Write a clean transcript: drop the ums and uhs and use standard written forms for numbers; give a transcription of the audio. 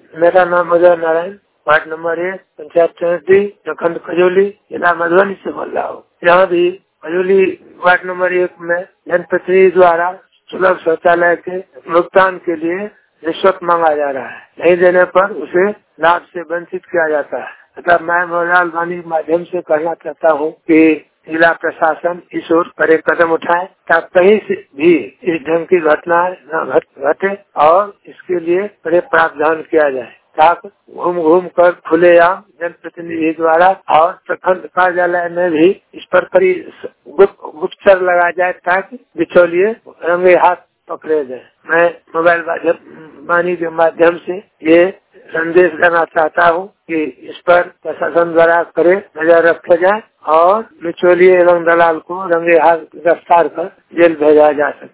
मेरा नाम Ajay Narayan, ward number 1, panchayat समिति प्रखंड खजौली, जिला मधुबनी से बोल रहा हूँ। यहाँ भी खजौली वार्ड नंबर 1 में जनप्रतिनिधि द्वारा सुलभ शौचालय के भुगतान के लिए रिश्वत मांगा जा रहा है। नहीं देने पर उसे लाभ से वंचित किया जाता है। अतः मैं मोहनलाल वानी के माध्यम से कहना चाहता हूँ कि जिला प्रशासन इस ओर कड़े कदम उठाए ताकि कहीं से भी इस ढंग की घटनाएं न घटे और इसके लिए कड़े प्रावधान किया जाए ताकि घूम कर खुलेआम जनप्रतिनिधि द्वारा और प्रखंड कार्यालय में भी इस पर कड़ी गुप्तचर लगाया जाए ताकि बिचौलिए रंगे हाथ पकड़े जाए। मैं मोबाइल वाणी के माध्यम से ये संदेश देना चाहता हूँ कि इस पर प्रशासन द्वारा कड़े नजर रखा जाए और बिचौलिए एवं दलाल को रंगे हाथ गिरफ्तार कर जेल भेजा जा सके।